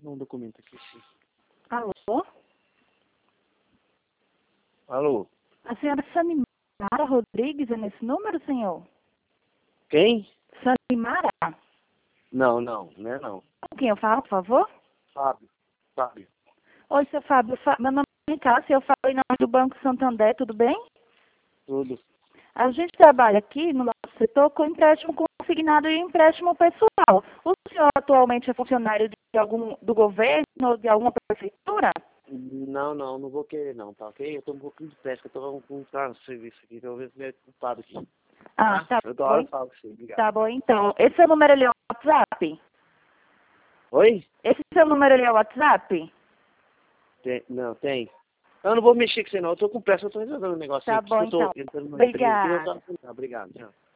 um documento aqui, sim. Alô? Alô? A senhora Sanimara Rodrigues é nesse número, senhor? Quem? Sanimara? Não, não é não. Com quem eu falo, por favor? Fábio. Oi, seu Fábio. Meu nome é Cássia, eu falo em nome do Banco Santander, tudo bem? Tudo. A gente trabalha aqui no nosso setor com empréstimo consignado e empréstimo pessoal. O senhor atualmente é funcionário do governo ou de alguma prefeitura? Não vou querer não, tá ok? Eu tô um pouquinho de pesca, eu tô com um serviço aqui, talvez meio ocupado aqui. Ah, tá Eu bom. falo com você, obrigado. Tá bom, então. Esse seu número ali é o WhatsApp? Oi? Esse seu número ali é o WhatsApp? Tem. Eu não vou mexer com você não, eu tô com pressa, eu tô resolvendo um negócio Tá aqui, bom, eu tô então. entrando numa empresa aqui, eu Obrigada. tô... Obrigado, tchau.